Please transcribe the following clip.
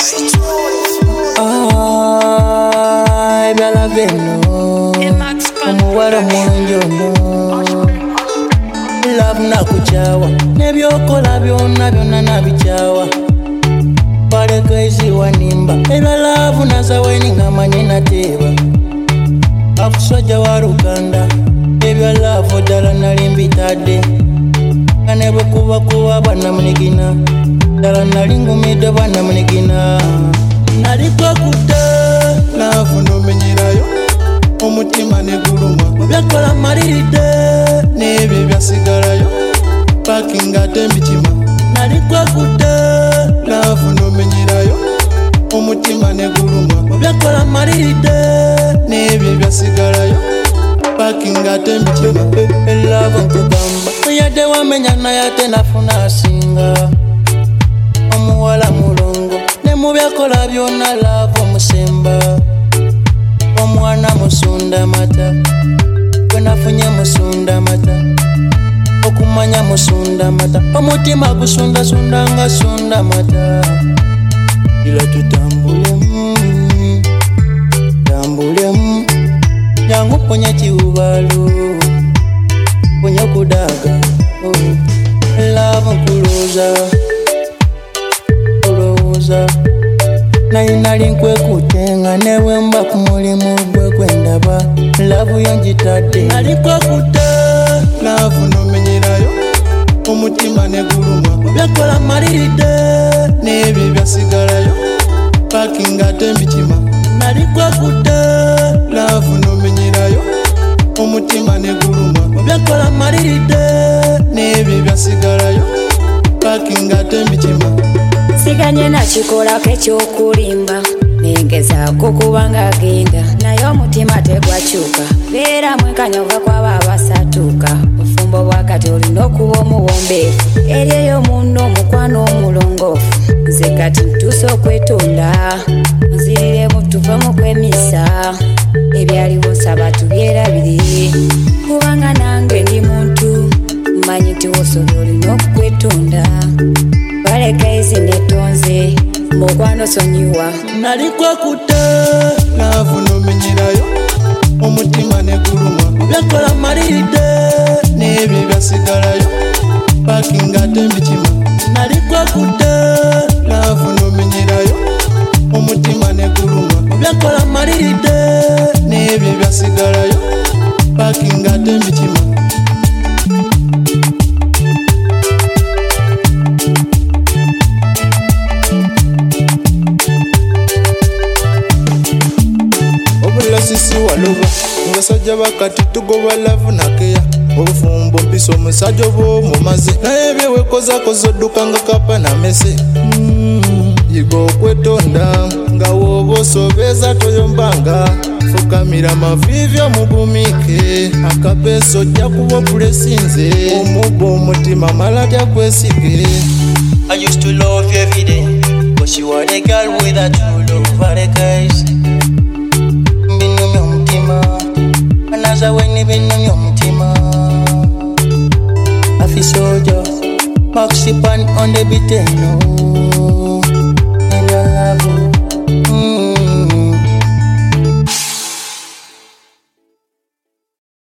Ay, bella veno omuwala munjono love nakuchawa nebyokola byonna nabichawa baleka eziwanimba ebya love nazaweni ngamanye nateeba akusajja wa Luganda ebya love ddala nali mbitadde kane bwekubakuba bannamunigina ddala nali ngumidde bannamunigina naliko kudde love nomenyerayo omutima neguluma byakola maliridde n'ebyo byasigalayo pakinga ate emitima naliko kudde love nomenyerayo omutima neguluma byakola maliridde n'ebyo byasigalayo pakinga ate emitima love nkugamba yadde wamenya naye ate nafuna asinga omuwala mulongo ne mu byakola byonna love omusemba omwana musunda mata kwenafunye musunda mata okumanya musunda mata omutima gusundasunda nga sunda mata ila tutambulemu tambulemu jangu ponya kiwubalo ponya kudaga love nkuloza kuloza naye nali nkwekutenga newe mba ku mulimu gwe gwendaba love yonjitadde naliko kudde love nomenyerayo omutima neguluma byakola maliridde n'ebyo byasigalayo pakinga ate emitima naliko kudde love nomenyerayo omutima neguluma byakola maliridde n'ebyo byasigalayo pakinga ate emitima siganye nakikolako ekyokulimba nengezaako kubanga agenda naye omutima tegwakyuka beera mwenkanyova kwaba abasatuuka obufumbo bwakati olina okuba omuwombeefu eri eyo munno omukwano omulongoofu nze kati ntuuse okwetonda nziriremu tuvemu kwemisa ebyaliwo nsaba tubyerabire kubanga nange ndi muntu mmanyi nti wosobola olina okukwetonda baleka ezi netonze mukwano sonyiwa naliko kudde love nomenyerayo omutima neguluma byakola maliridde n'ebyo byasigalayo pakinga ate emitima naliko kudde love nomenyerayo omutima neguluma byakola maliridde n'ebyo byasigalayo pakinga ate emitima sisi walova ngasajja bakati tugoba love nakeya obufumbo mpisa omusajja oba omumaze naye byewekozakoza odduka nga kapa na mese yiga okwetonda nga woba osobeza toyombanga fukamira mavivi omugumike akapeesa ojja kuba opulesinze omubba omutima mala tyakwesige I used to love you every day but you are the girl with a true love guys weni binumya omutima afisojo Maxipan on the beat no and I love you